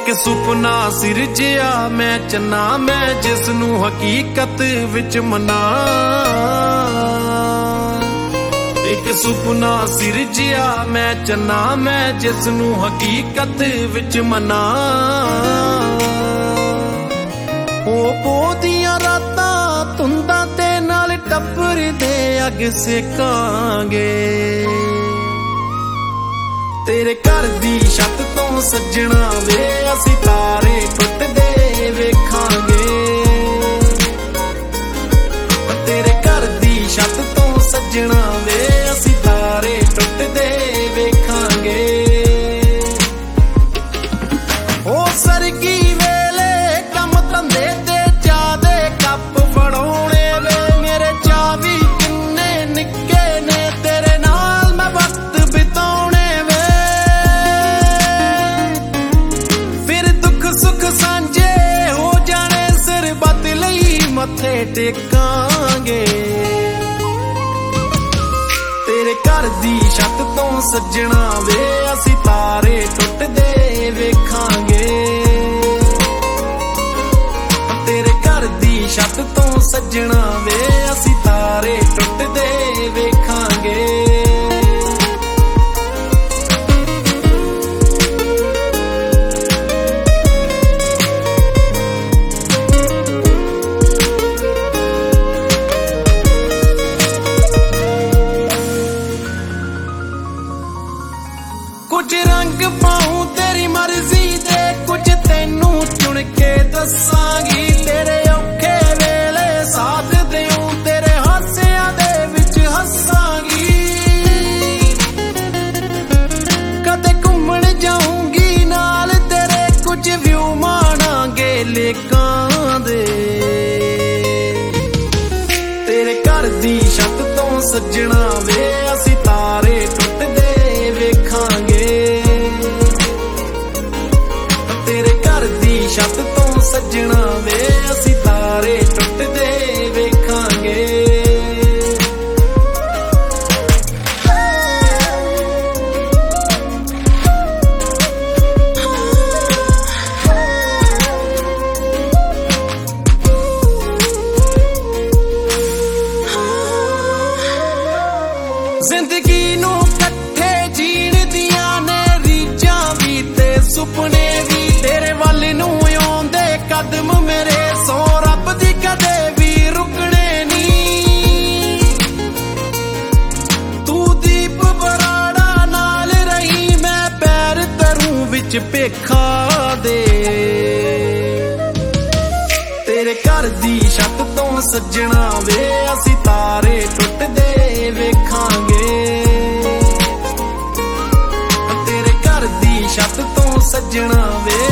एक सुपना सिरजिया मैं चन्ना मैं जिसनू हकीकत विच मना। एक सुपना सिरजिया मैं चन्ना मैं जिसनू हकीकत विच मना। ओ पोदियां रातां धुंदां ते नाल टब्बर दे अग सेकांगे। तेरे घर दी छत तो सजना वे असी तारे टुटदे वेखांगे। तेरे घर दी छत तो सजना वे असी तारे टुटदे वेखांगे। ओ सरगी वेले कम धंधे ते चाह दे कप फड़ाउणे वे मेरे चावी किन्ने निक्के ने तेरे नाल मैं वक्त बिताउणे। सांझे हो जाने सिर बत लई मथे टेकांगे। तेरे घर दी छत तो सजना वे असी तारे टुटदे वेखांगे। तेरे घर दी छत तो सजना वे असी तारे टुटदे वेखांगे। कुछ रंग पाऊं तेरी मर्जी दे कुछ तेनू चुन के दसांगी। तेरे औखे वेले साथ देऊं तेरे हासियां दे विच हसांगी। कदे घूमण जाऊंगी नाल तेरे कुछ व्यू माणांगे लेकां दे। तेरे घर दी छत तो सजना वे असी तारे टुटदे वेखांगे। छत तो सजना वे असी तारे टुटदे वेखांगे। जिंदगी नू कट्ठे जीण दियां ने रीझां भी ते सुपने भी। तेरे वल नू आउंदे कदम मेरे सो रब दी कदे भी रुकने नी। तू दीप बराड़ा नाल रही मैं पैर धरूं विच पेखा दे। तेरे घर दी छत तो सजना वे असी तारे टुटदे वेखांगे। तेरे घर दी छत तो सजना वे